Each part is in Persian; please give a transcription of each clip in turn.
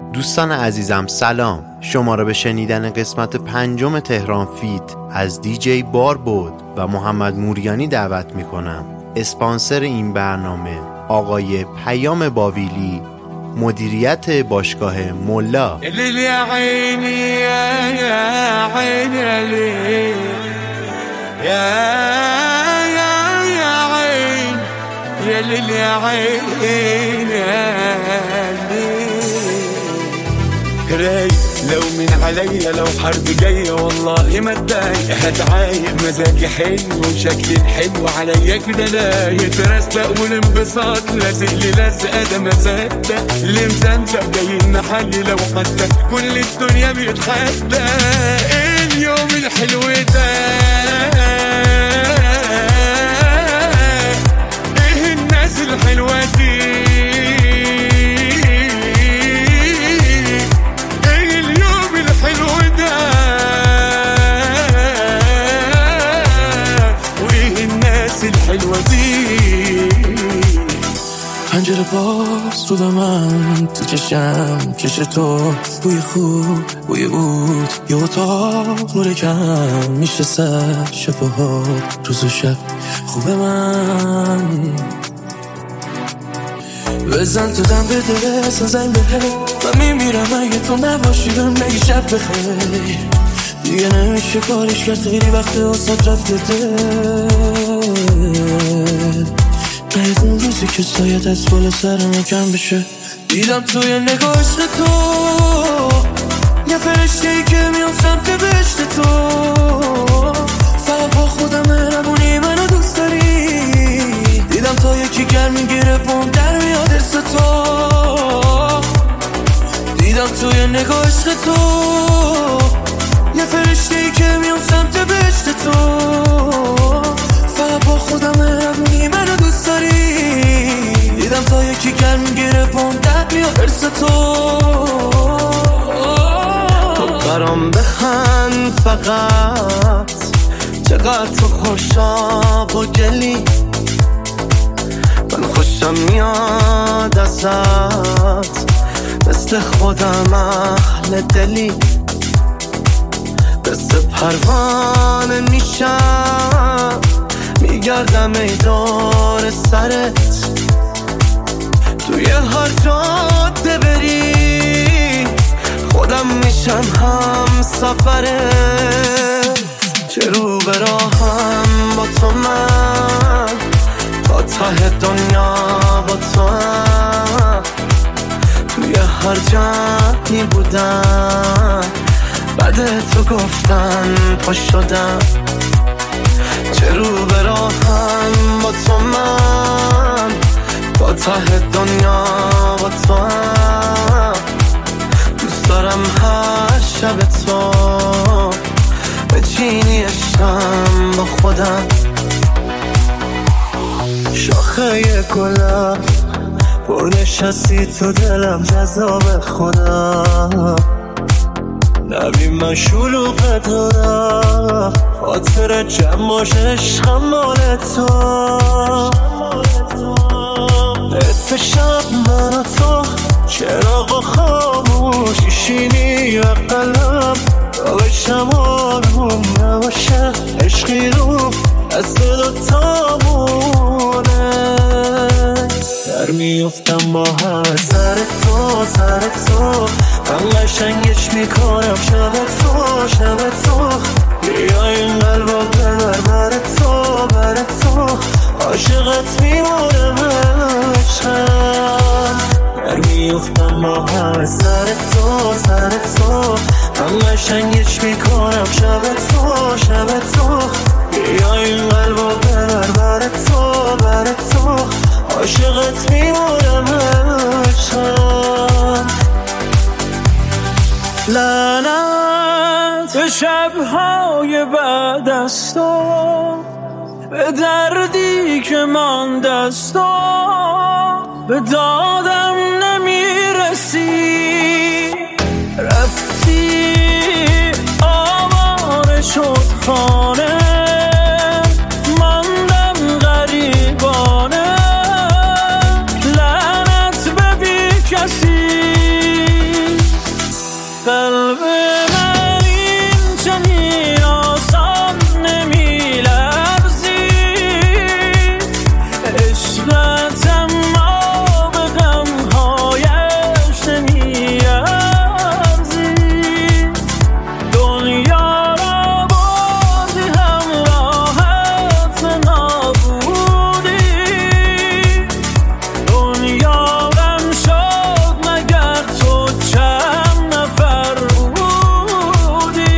دوستان عزیزم سلام، شما را به شنیدن قسمت 5 تهران فیت از دیجی باربود و محمد موریانی دعوت می کنم. اسپانسر این برنامه آقای پیام باویلی، مدیریت باشگاه ملا. لو من عليا لو حرب جاية والله ما اتضايق، هتعايق مزاجي حلو وشكلي الحلو عليا كده لا يترستق والانبساط لازق لي لازقة ده ما صدق اللي مزنزق جاي المحل لو حتى كل الدنيا بيتحدى اليوم الحلو ده ايه الناس الحلوة دي پنجره باز رو به من تو چشم کش تو بوی خوب بوی بود یه اتاق نور کم میشه سر شفاها روز و شب خوبه من بزن تو دم به دل زنگ بده و میمیرم اگه تو نباشی بهم بگی شب بخیر دیگه نمیشه کارش کرد خیلی وقت واسه رفته دل باید اون روزی که سایه دست بالا سرم کم بشه دیدم توی نگاه عشق تو یه فرشته‌ای که میام سمت بهشت تو فقط با خودم مهربونی منو دوست داری دیدم تا یکی گرم میگیره پام در میاد ارس تو دیدم توی نگاه عشق تو یه فرشته‌ای که میام سمت بهشت تو فقط با خودم مهربونی منو دوست داری دیدم تا یکی گرم میگیره پام در میاد ارس تو برام بخند فقط چقدر تو خوشاب و گلی من خوشم میاد ازت مثل خودم اهل دلی مثل پروانه میشم میگردم ای دور سرت توی هر جاده بری خودم میشم هم سفرت چه رو به راهم با تو من تا ته دنیا با تو هم توی هر جایی بودم بعد تو گفتن پا شدم چه رو به راهم با تو من تا ته دنیا با تو هم دوست دارم هر شب تو بچینی عشقم با خودم شاخه گلم پر نشستی تو دلم جذاب خودم نبی من شلوغ دارم خاطر جمعش عشقم مال تو نصف شب من و تو چراغ و خاموش شیشینی و قلم روشم آروم نباشه عشقی رو از دل و تامونه در میفتم با همه سر تو من قشنگش میکنم شب تو بیا این قلبا ببر بر تو عاشقت میمونم عشقم در میفتم با همه سر تو من قشنگش میکنم شب تو بیا این قلبا ببر بر تو عاشقت میمونم عشقم لعنت به شبهای بعد از تو به دردی که من دستا به دادم نمیرسی رفتی آواره شد خانه ماندم غریبانه لعنت به بی کسی قلب من این چنین آسان نمی‌لرزی، عشقت اما به غم‌هایش نمی‌ارزی. دنیا را بردی همراهت نابودی، دنیا غم شد مگر تو چند نفر بودی.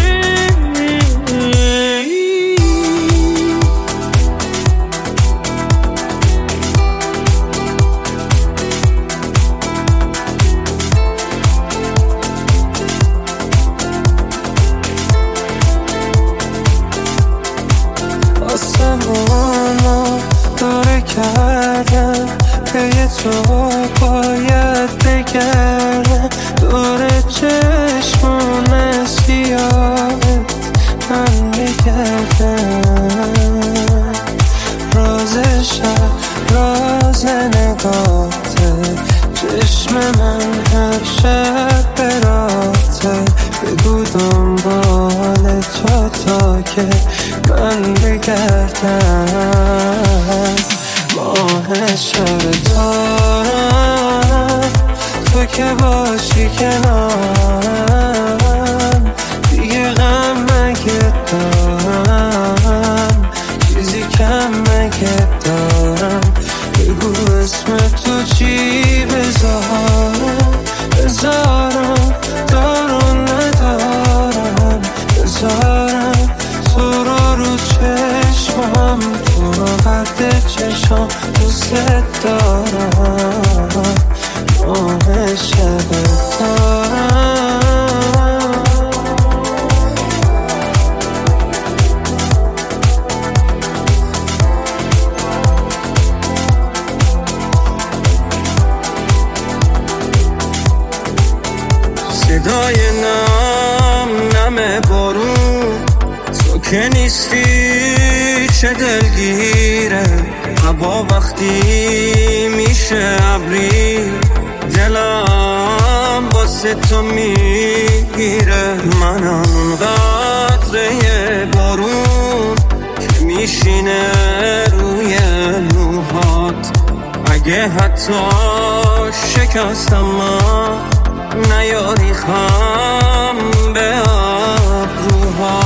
آسمانو دوره کردم پی تو باید بگردم، دور چشمون سیاهت من بگردم. راز شب راز نگاته، چشم من هر شب براته. بگو دنبال تو تا که من بگردم. ماه شب تارم تو که باشی کنارم، دیگه غم مگه دارم، چیزی کم مگه دارم. بگو اسم تو چی بذارم، دارم ندارم، بذارم تو رو چشمم، تو رو قد چشم دوست دارم. ماه شب دارم. صدای نم بارون، تو که نیستی چه دلگیره. هوا وقتی میشه ابری، دلم واسه تو میگیره. منم اون قطره بارون که میشینه روی موهات. اگه حتی شکستم نیاری خم به ابروها.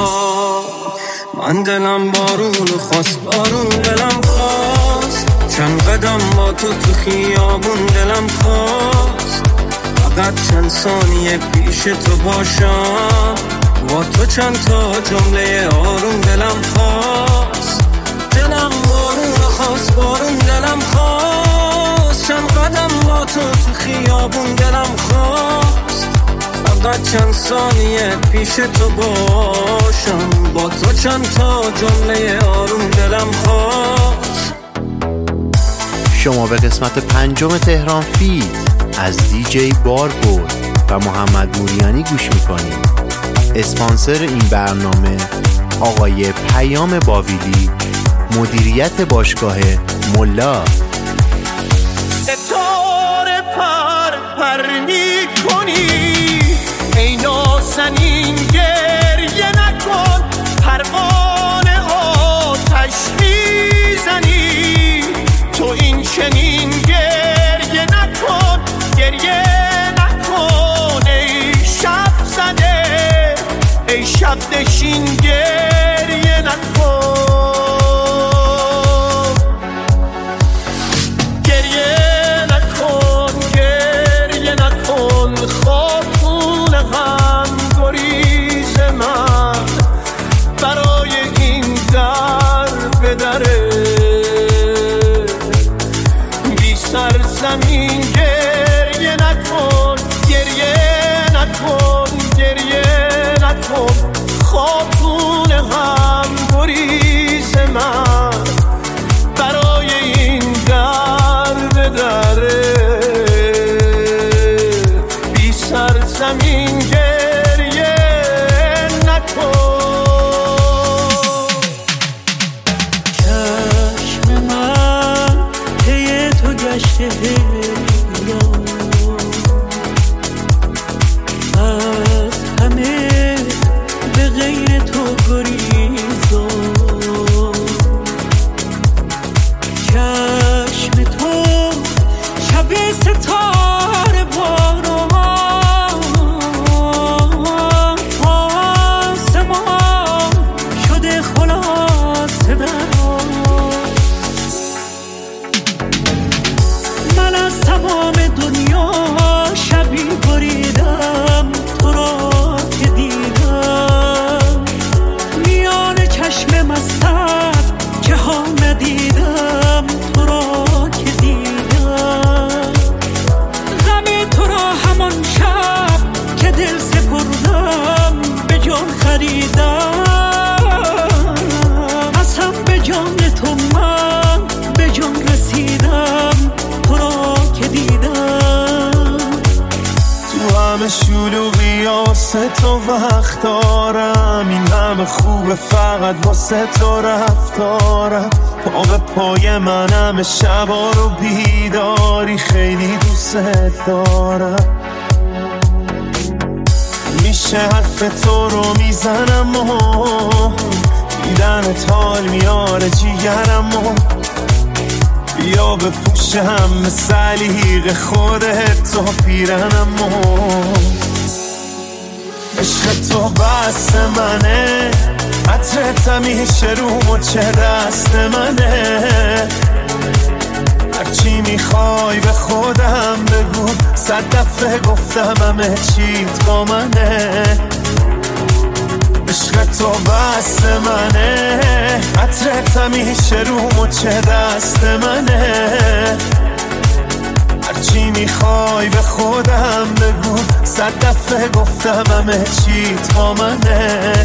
من دلم بارون خواست، بارون دلم خواست. چند قدم با تو خیابون دلم خواست. فقط چند ثانیه پیش تو باشم، با تو چند تا جمله آروم دلم خواست. دلم بارون خواست، بارون دلم خواست. چند قدم با تو خیابون دلم خواست. فقط چند ثانیه پیش تو باشم، با تو چند تا جمله آروم دلم خواست. شما به قسمت 5 تهران فیت از دیجی باربود و محمد موریانی گوش میکنید. اسپانسر این برنامه آقای پیام باویلی، مدیریت باشگاه ملا. ستاره پر میکنی، ای نازنین گریه نکن. پروانه آتش میزنی، تو این چنین گریه نکن، گریه نکن. ای شب زده، ای شب نشین گریه نکن. خاتون غم گریز من برای این در به دره. بی سرزمین گریه نکن، گریه نکن، گریه نکن. خاتون غم گریز من برای این در به دره. زمین گریه نکن. چشم من پی تو گشته، همان شب که دل سپردم به جان خریدم، از هم به جان تو من به جان رسیدم، تو را که دیدم. تو همه شلوغی واسه تو وقت دارم، این همه خوبه فقط واسه تو رفتارم. پا به پای من همه شبا رو بیداری، خیلی دوست دارم. میشه حرف تو رو میزنم و دیدنت حال میاره جیگرم و بیا بپوشم سلیق خودت تا پیرنم و عشق تو بست منه، عطرت همیشه رو مچ دست منه. هرچی میخوای به خودم بگو، 100 دفعه گفتم همه چیت با منه. عشق تو بست منه، عطرت همیشه رو مچ دست منه. هرچی میخوای به خودم بگو، 100 دفعه گفتم همه چیت با منه.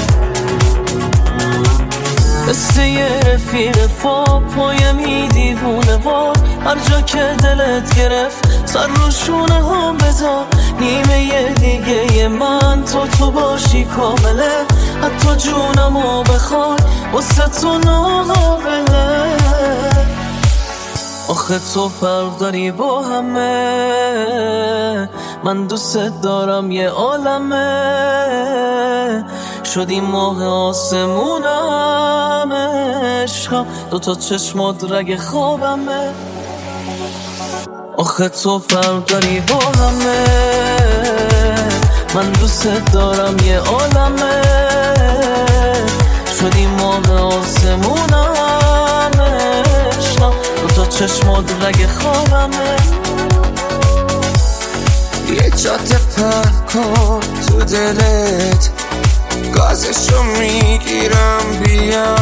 مثل یه رفیق پایم دیوونه وار، هر جا که دلت گرفت سر رو شونه هم بذار. نیمه یه دیگه من تو باشی کامله، حتی جونمو بخوای واسه تو ناقابله. آخه تو فرق داری با همه، من دوست دارم یه عالمه. شدی ماه آسمونم عشقم، دوتا چشمات رگ خوابمه. آخه تو فرق داری با همه، من دوست دارم یه عالمه. شدی ماه آسمونم عشقم، دوتا چشمات رگ خوابمه. یه جاده پر کن تو دلت، گازشو میگیرم بیا.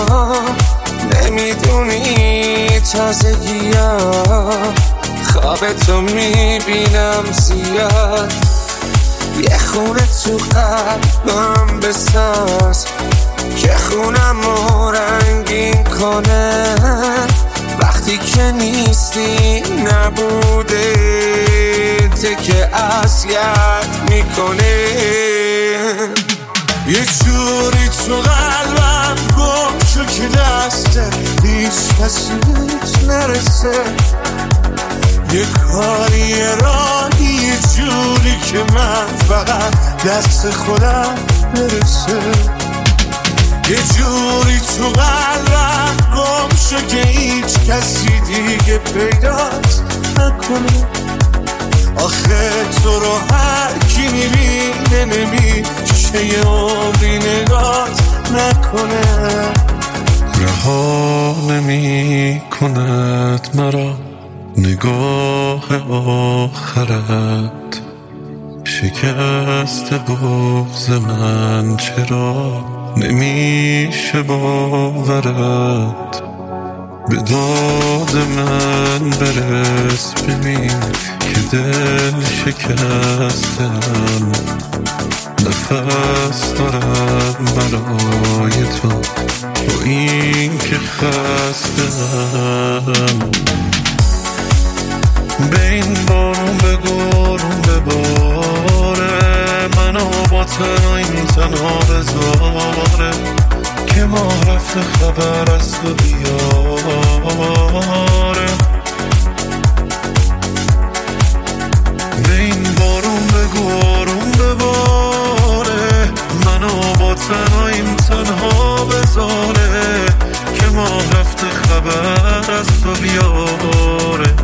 نمیدونی تازگیم، خوابتو میبینم زیاد. یه خونه تو قلبم بساز که خونمو رنگین کنه. وقتی که نیستی نبوده ته که اذیت میکنه. یه جوری تو قلبم گم شو که دسته هیچ کسی نرسه. یه کاری راهی یه جوری که من فقط دست خودم برسه. یه جوری تو قلبم گم شو که هیچ کسی دیگه پیدات نکنه. آخه تو رو هر کی میبینه نمیشه یه عمری نگات نکنه. رها نمی کند مرا نگاه آخرت، شکست بغض من چرا نمیشه باورت. به داد من برس ببین که دل شکستم، نفس دارم برای تو با این که خستم. به این بارون بگارون بباره، منو با تنهایی تنها بذاره. که ماه رفته خبر از تو بیاره. به این بارون بگارون بباره، منو با تنهایی تنها بذاره. که ماه رفته خبر از تو بیاره.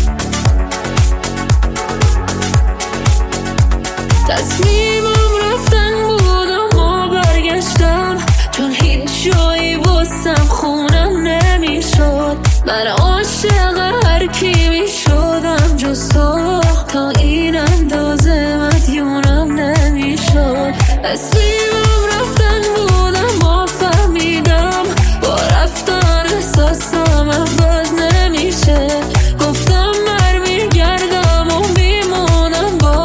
تصمیمم رفتن بود اما برگشتم، چون هیچ جایی واسم خونم نمیشد. من عاشق هر کی میشدم جز تو، تا این اندازه مدیونم نمیشد. تصمیمم رفتن بود اما فهمیدم با رفتن احساسم عوض نمیشه. گفتم برمیگردم و میمونم با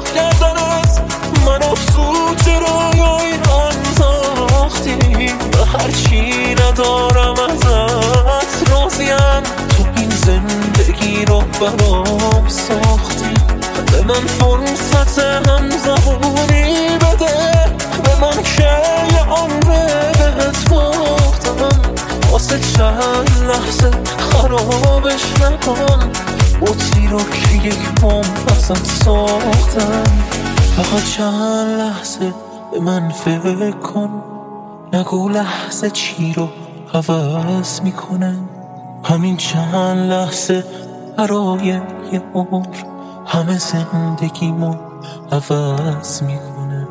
خراب کردنت من افسود چرایای انداختی و هرچی ندارم ازت راضیم تو این زندگی رو برام ساختی به من فرصت هم زبونی بده به من که یه عمره بهت باختم واسه چند لحظه خرابش نکن بوتی رو که یک بام ازم ساختم فقط چند لحظه به من فکر کن نگو لحظه چی رو عوض میکنه همین چند لحظه برای یه عمر همه زندگیمو عوض میکنه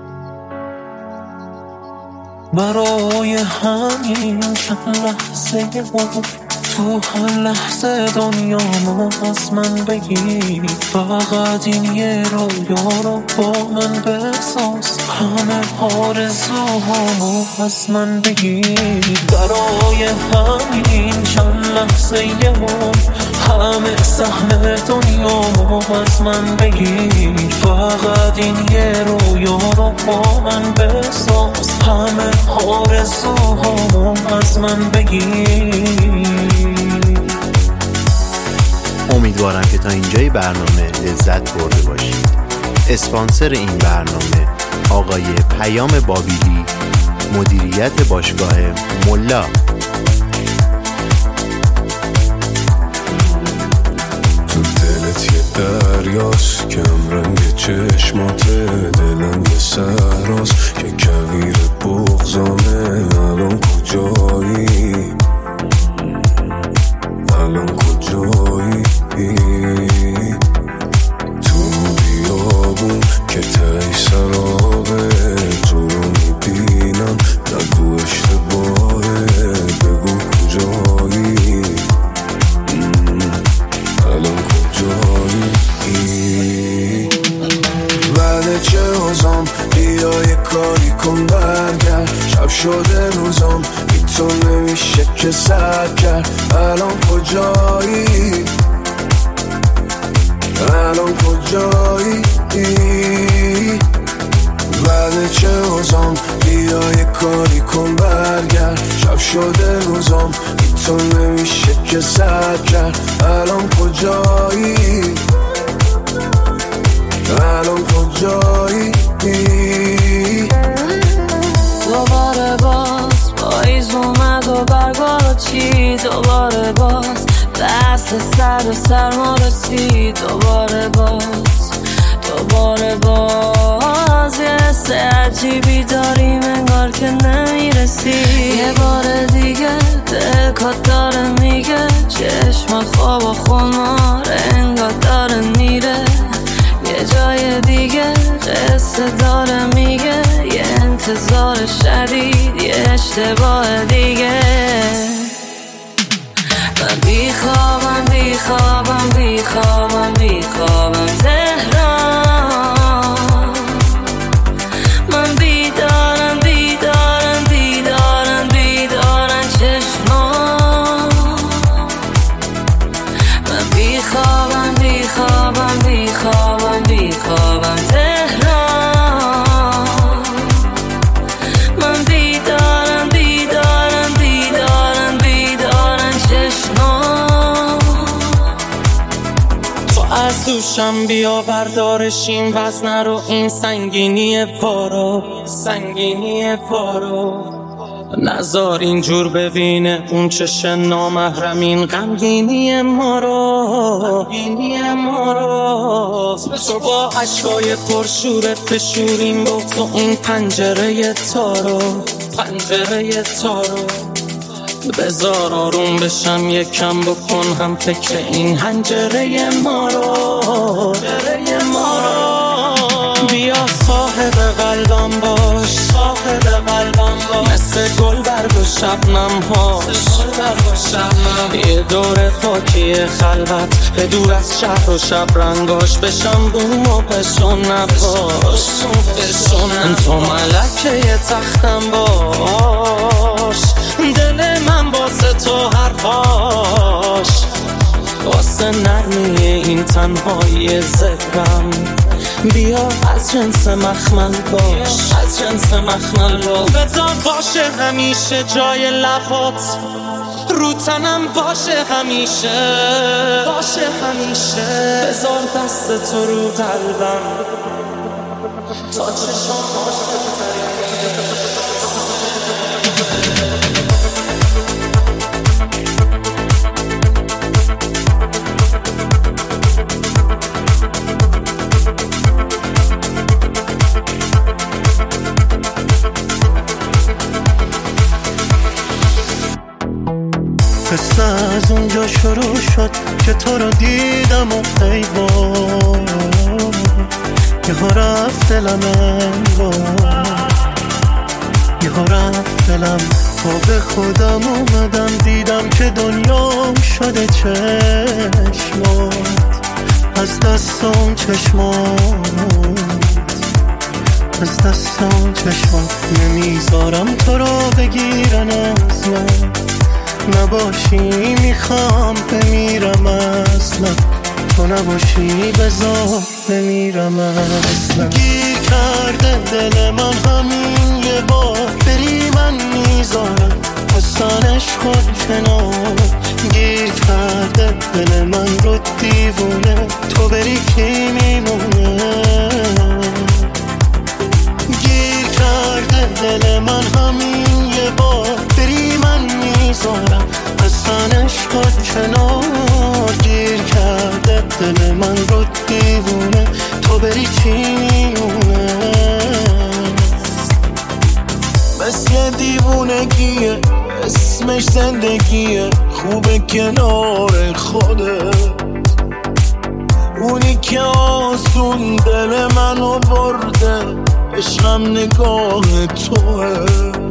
برای همین چند لحظه عمر تو هر لحظه دنیامو از من بگیر فقط این یه رویا رو با من بساز همه آرزوهامو از من بگیر برای همین چند لحظه عمر همه سهم دنیامو از من بگیر فقط این یه رویا رو با من بساز همه آرزوهامو از من بگیر امیدوارم که تا اینجای برنامه لذت برده باشید. اسپانسر این برنامه آقای پیام بابیلی، مدیریت باشگاه ملا. تو دلت یه دریاست کم رنگ چشمات دلم یه سهراست که کویر بغضامه الان کجایی الان کجایی تو بیابون که تایی سرابه تو رو میبینم نگو اشتباهه بگو کجایی الان کجایی بعد چه روزام بیا یه کاری کن برگرد شب شده روزام بی تو نمیشه که سر کرد الان کجایی الان کجایی بعد چه روزام بیا یه کاری کن برگرد شب شده روزام بی تو نمیشه که سر کرد الان کجایی الان کجایی دوباره باز پاییز اومد و برگارو چی دوباره باز دست سر و سرما رسید دوباره باز یه حس عجیبی داریم انگار که نمیرسی یه بار دیگه دلکات داره میگه چشم خواب و خمار انگار داره میره یه جای دیگه قصه داره میگه یه انتظار شدید یه اشتباه دیگه من بیخوابم تهران من بیدارم چشمان من بیخوابم تهران من بیدارم چشمان تو از دوشم بیا بردارش این وزن رو این سنگینی پارو نزار اینجور ببینه اون چش نامحرم این غمگینی ما رو تو با عشقای پرشورت بشوریم بغض و این پنجره تارو بذار آروم بشم یکم بکن هم فکر این حنجره ما رو بیا صاحب قلبم باش مثل گل برگ و شبنم هاش یه دور خاکی خلوت به دور از شهر و شب رنگاش بشم بوم و پشون نباش تو ملکه یه تختم باش دل من واسه تو حرفاش واسه نرمی این تنهایی ذکرم بیا از جنس مخمل باش، از جنس مخمل باش. بذار باشه همیشه جای لبات، رو تنم باشه همیشه، باشه همیشه. بذار دست تو رو قلبم تا چشم باشه قصه از اونجا شروع شد که تو رو دیدم و ایوان یهو رفت دلم انگار، یهو رفت دلم تا به خودم اومدم دیدم که دنیام شده چشمات، از دستم چشمات، از دستم چشمات. نمیذارم تو رو بگیرن از من، نباشی میخوام بمیرم اصلا، تو نباشی بذار بمیرم اصلا. گیر کرده دل من همین یه بار، بری من میذارم حسنش خود کنار. گیر کرده دل من رو دیوونه، تو بری کی میمونه. گیر کرده دل من همین یه بار، بری من میذارم حسنش خود کنار. گیر کرده دل من رو دیوونه، تو بری چی میمونه. مثل دیوونگیه اسمش زندگیه، خوبه کنار خودت، اونی که آسون دل منو برده، عشقم نگاه توه.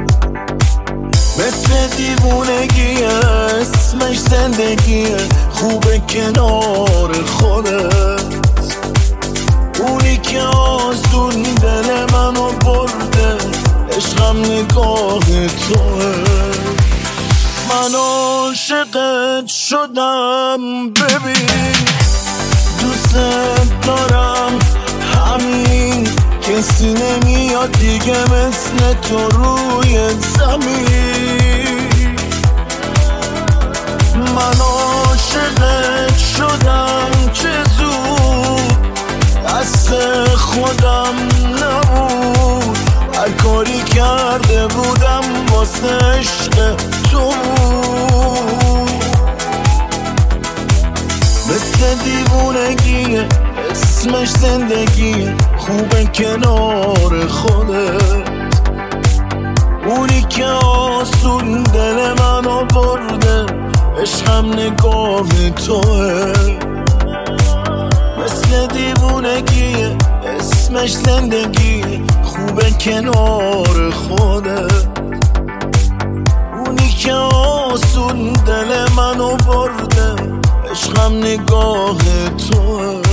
مثل دیوونگیه اسمش زندگیه، خوبه کنار خودت، اونی که آسون دل منو برده، عشقم نگاه توه. من عاشقت شدم ببین، دوست دارم همین، کسی نمیاد دیگه مثل تو روی زمین. من عاشقت شدم چه زود، دست خودم نبود، هر کاری کرده بودم واسه عشق تو. مثل دیوونگیه اسمش زندگیه، خوبه کنار خودت، اونی که آسون دل منو برده، عشقم نگاه توه. مثل دیوونگیه اسمش زندگیه، خوبه کنار خودت، اونی که آسون دل منو برده، عشقم نگاه توه.